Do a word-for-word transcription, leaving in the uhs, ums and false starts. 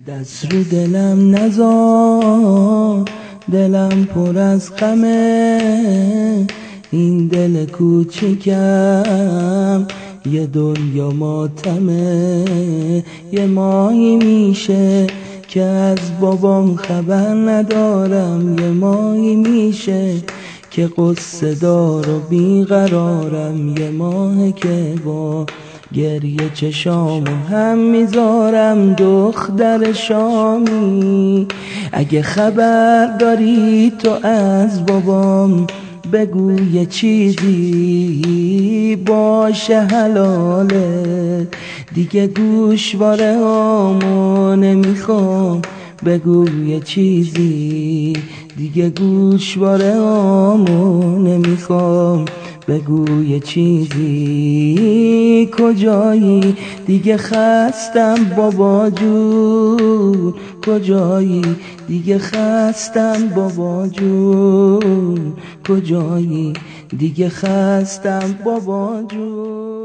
دست رو دلم نذار، دلم پر از غمه، این دل کوچیکم یه دنیا ماتمه. یه ماهی میشه که از بابام خبر ندارم، یه ماهی میشه که قصه دار و بیقرارم، یه ماهه که با گریه چشامو هم میذارم. دختر شامی اگه خبر داری تو از بابام، بگو یه چیزی باشه حلاله، دیگه گوشواره هامو نمیخوام. بگو یه چیزی دیگه گوشواره هامو نمیخوام. بگو یه چیزی کجایی دیگه خستم بابا جون، کجایی دیگه خستم بابا جون، کجایی دیگه خستم بابا جون.